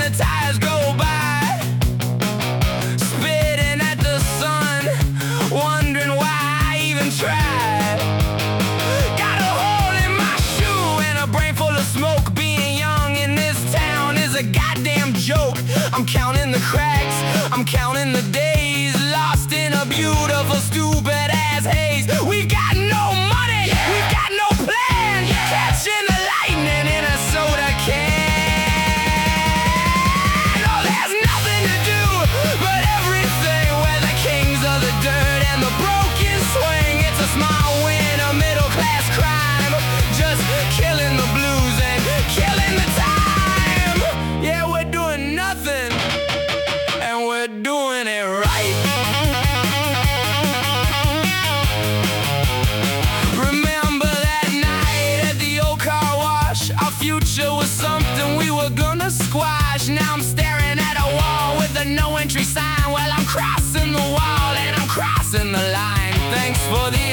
the tires go by, spitting at the sun, wondering why I even tried. Got a hole in my shoe and a brain full of smoke. Being young in this town is a goddamn joke. I'm counting the cracks, I'm counting the days, lost in a beautiful stupid ass haze. We've got no money, we've got no plan, catching the lightning in a soda can. Oh, there's nothing to do but everything. We're the kings of the dirt and the broken swing. It's a small win, a middle class crime, just killing the blues and killing the time. Yeah, we're doing nothing and we're doing it right. Remember that night at the old car wash? Our future was something we were gonna squash. Now I'm staring at a wall with a no entry sign. Well, I'm crossing the wall and I'm crossing the line. Thanks for the